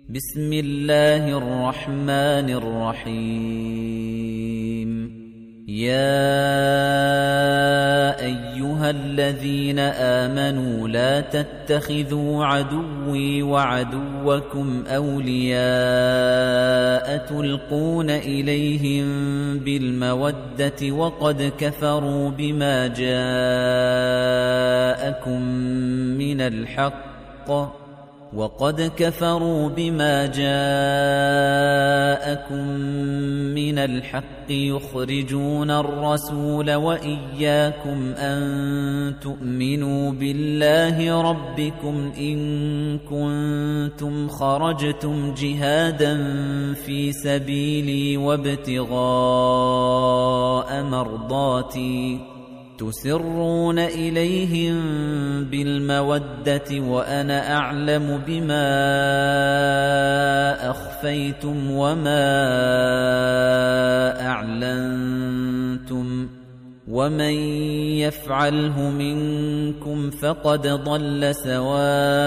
بسم الله الرحمن الرحيم يا أيها الذين آمنوا لا تتخذوا عدوي وعدوكم أولياء تلقون إليهم بالمودة وقد كفروا بما جاءكم من الحق يخرجون الرسول وإياكم أن تؤمنوا بالله ربكم إن كنتم خرجتم جهادا في سبيلي وابتغاء مرضاتي تسرون إليهم بالمودة وأنا أعلم بما أخفيتم وما أعلنتم ومن يفعله منكم فقد ضل سواء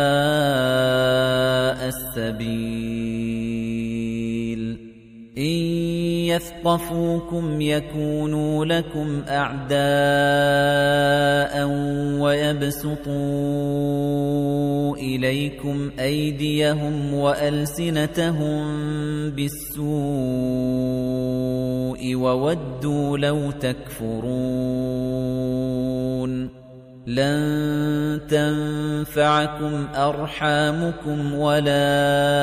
السبيل إن يثقفوكم يكونوا لكم أعداء ويبسطوا إليكم أيديهم وألسنتهم بالسوء وودوا لو تكفرون لن تنفعكم أرحامكم ولا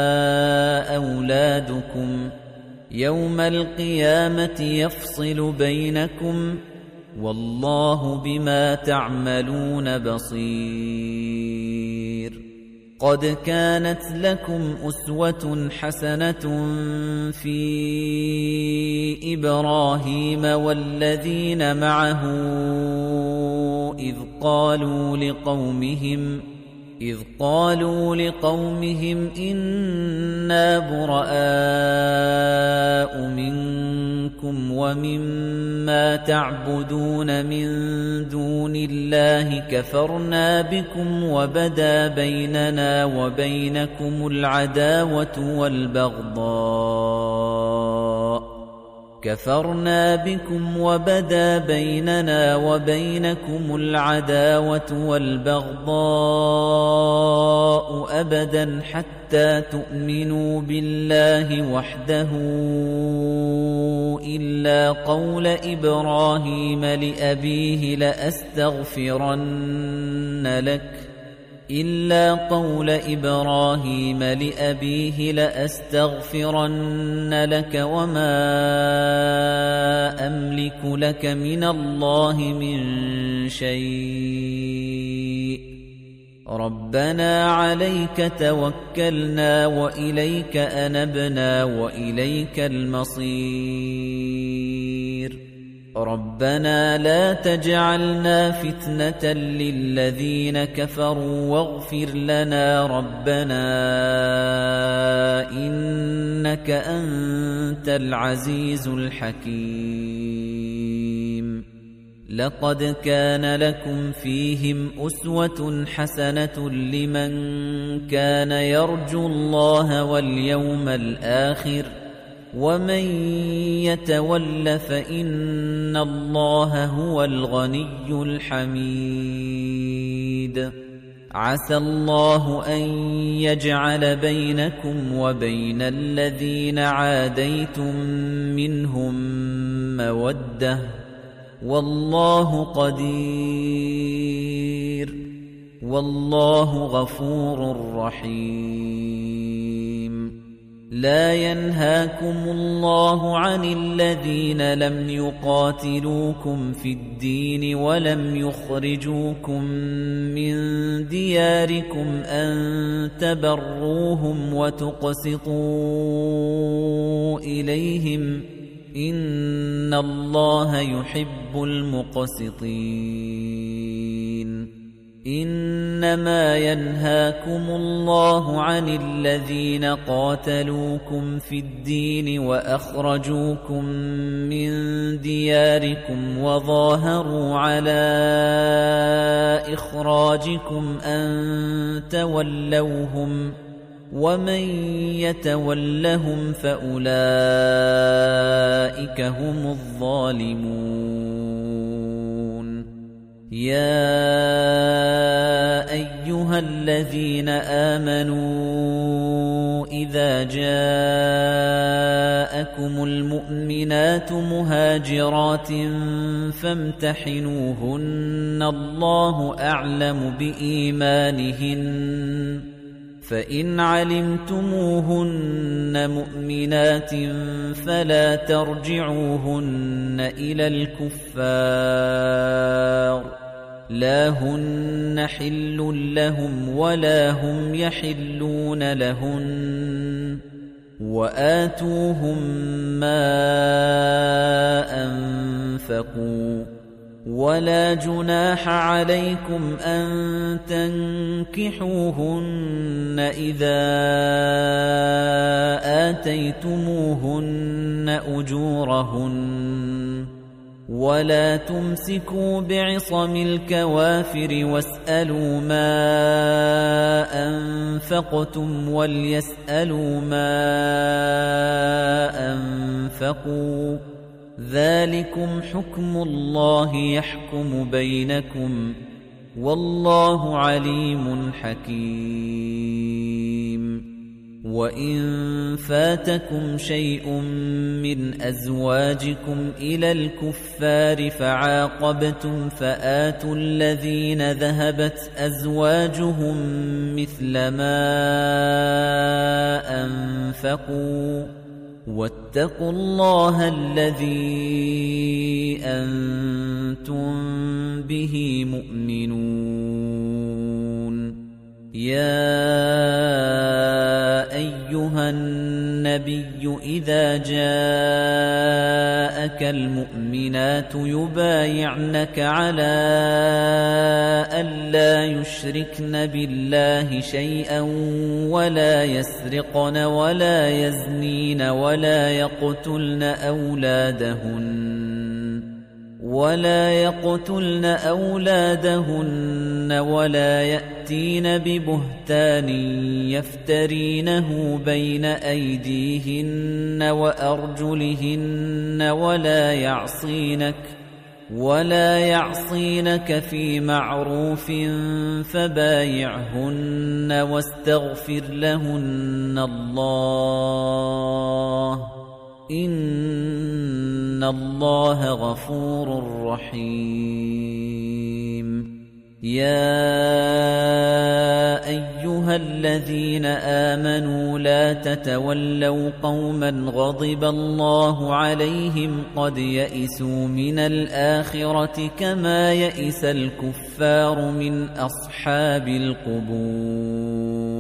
أولادكم يوم القيامة يفصل بينكم والله بما تعملون بصير قد كانت لكم أسوة حسنة في إبراهيم والذين معه إذ قالوا لقومهم إنا براء منكم ومما تعبدون من دون الله كفرنا بكم وبدا بيننا وبينكم العداوة والبغضاء أبدا حتى تؤمنوا بالله وحده إلا قول إبراهيم لأبيه لأستغفرن لك وما أملك لك من الله من شيء ربنا عليك توكلنا وإليك أنبنا وإليك المصير ربنا لا تجعلنا فتنة للذين كفروا واغفر لنا ربنا إنك أنت العزيز الحكيم لقد كان لكم فيهم أسوة حسنة لمن كان يرجو الله واليوم الآخر ومن يتول فإن الله هو الغني الحميد عسى الله أن يجعل بينكم وبين الذين عاديتم منهم مودة والله قدير والله غفور رحيم لا ينهاكم الله عن الذين لم يقاتلوكم في الدين ولم يخرجوكم من دياركم أن تبروهم وتقسطوا إليهم إن الله يحب المقسطين إنما ينهاكم الله عن الذين قاتلوكم في الدين وأخرجوكم من دياركم وظاهروا على إخراجكم أن تولوهم ومن يتولهم فأولئك هم الظالمون يا أيها الذين آمنوا إذا جاءكم المؤمنات مهاجرات فامتحنوهن الله أعلم بإيمانهن فإن علمتموهن مؤمنات فلا ترجعوهن إلى الكفار لا هن حل لهم ولا هم يحلون لهن وآتوهم ما أنفقوا ولا جناح عليكم أن تنكحوهن إذا آتيتموهن أجورهن ولا تمسكوا بعصم الكوافر واسألوا ما أنفقتم وليسألوا ما أنفقوا ذلكم حكم الله يحكم بينكم والله عليم حكيم وإن فاتكم شيء من أزواجكم إلى الكفار فعاقبتم فآتوا الذين ذهبت أزواجهم مثل ما أنفقوا واتقوا الله الذي أنتم به مؤمنون يا أيها النبي إذا جاءك المؤمنات يبايعنك على ألا يشركن بالله شيئا ولا يسرقن ولا يزنين ولا يقتلن أولادهن ولا يأتين ببهتان يفترينه بين أيديهن وأرجلهن ولا يعصينك في معروف فبايعهن واستغفر لهن الله إن الله غفور رحيم يا أيها الذين آمنوا لا تتولوا قوما غضب الله عليهم قد يئسوا من الآخرة كما يئس الكفار من أصحاب القبور